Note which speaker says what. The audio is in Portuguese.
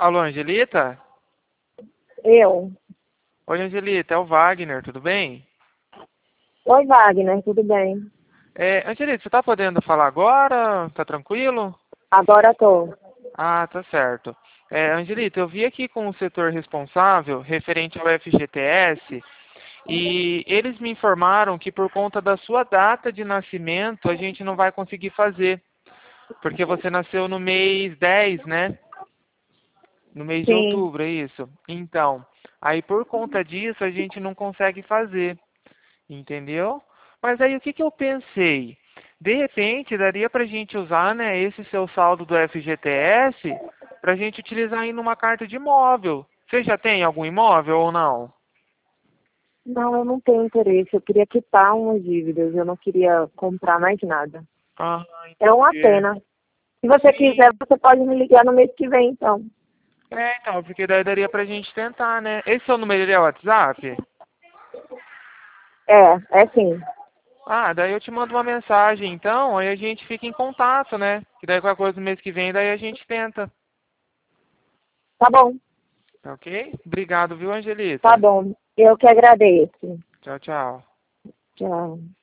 Speaker 1: Alô, Angelita?
Speaker 2: Eu.
Speaker 1: Oi, Angelita, é o Wagner, tudo bem?
Speaker 2: Oi, Wagner, tudo bem?
Speaker 1: Angelita, você tá podendo falar agora? Tá tranquilo?
Speaker 2: Agora tô.
Speaker 1: Ah, tá certo. Angelita, eu vi aqui com o setor responsável, referente ao FGTS, e eles me informaram que por conta da sua data de nascimento, a gente não vai conseguir fazer, porque você nasceu no mês 10, né? No mês de
Speaker 2: Sim.
Speaker 1: outubro, é isso? Então, aí por conta disso, a gente não consegue fazer. Entendeu? Mas aí o que que eu pensei? De repente, daria para a gente usar, né, esse seu saldo do FGTS para a gente utilizar aí numa carta de imóvel. Você já tem algum imóvel ou não?
Speaker 2: Não, eu não tenho interesse. Eu queria quitar umas dívidas. Eu não queria comprar mais nada.
Speaker 1: Ah,
Speaker 2: É uma
Speaker 1: entendi.
Speaker 2: pena. Se você quiser,
Speaker 1: Sim.
Speaker 2: você pode me ligar no mês que vem, então.
Speaker 1: Então, porque daí daria pra gente tentar, né? Esse seu número ele é o WhatsApp?
Speaker 2: É sim.
Speaker 1: Daí eu te mando uma mensagem, então, aí a gente fica em contato, né? Que daí qualquer coisa no mês que vem, daí a gente tenta.
Speaker 2: Tá bom,
Speaker 1: Tá ok? Obrigado, viu,
Speaker 2: tá
Speaker 1: Angelita?
Speaker 2: bom. Eu que agradeço.
Speaker 1: Tchau, tchau.
Speaker 2: Tchau.